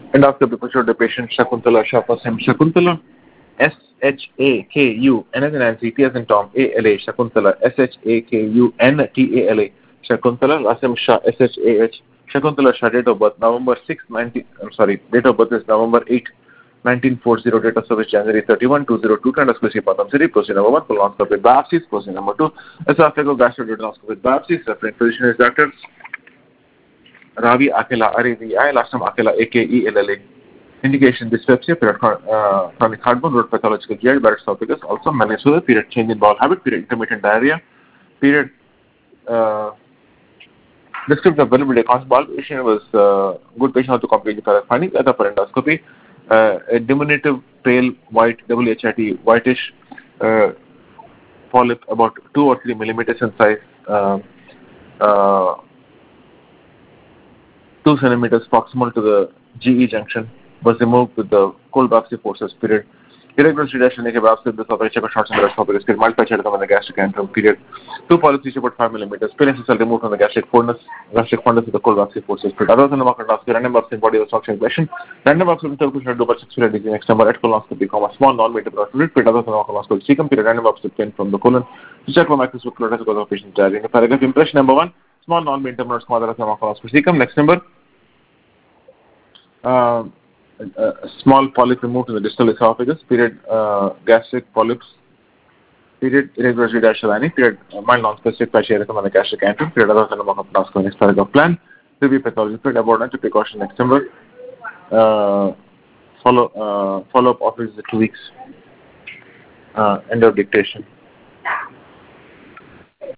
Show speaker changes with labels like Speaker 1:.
Speaker 1: Endoscopy showed the patient Shakuntala Shah, first name Shakuntala, Shakun, N as in Nancy, T as in Tom, A-L-A, Shakuntala, Shakun-T-A-L-A, Shakuntala, last name Shah, S-H-A-H, Shakuntala Shah, date of birth, November 6, 19, I'm sorry, date of birth is November 8, 1940, date of service January 31, 2002, endoscopy Patham City, procedure number 1, colonoscopy with biopsies, procedure number 2, esophageal gastroduodenoscopy with biopsies, referring physician is Dr. Ravi Akela, R-A-V-I, last name Akela, A-K-E-L-L-A. Indication dyspepsia, period, chronic heartburn, root pathological GI, Barrett's esophagus, also Melasua, period change in bowel habit, period intermittent diarrhea, period descriptive availability accounts. Bowel patient was good patient had to complete the findings at upper endoscopy, a diminutive, pale, white, WHIT, whitish polyp about 2 or 3 millimeters in size, 2 centimeters proximal to the GE junction, was removed with the cold biopsy forceps, period. Irregular sedation, naked biopsy of the esophagus, check shots in the esophagus, period. Mild patchyadectom in the gastric antrum, period. 2 polyps each about 5 millimeters. Spinous cell removed from the gastric fundus with the cold biopsy forceps, period. Other than the market endoscopy, random biopsy in body of structure question. Random biopsy in third should do by 6 period disease next number at colonoscopy, small non-meter fluid, period. Other than the colonoscopy, cecum, period. Random biopsy obtained from the colon to check for microscopic fluid because of patient diarrhea. In the paragraph, impression number 1, small non-meter small than the colonoscopy cecum. Next number. Small polyp removed in the distal esophagus, period, gastric polyps, period, irregular G-Dash-Alani, period, mild non-specific fasciatum on the gastric antrum, period, other than the next paragraph plan, review pathology, period, abortion to precaution next number, follow-up office 2 weeks, end of dictation.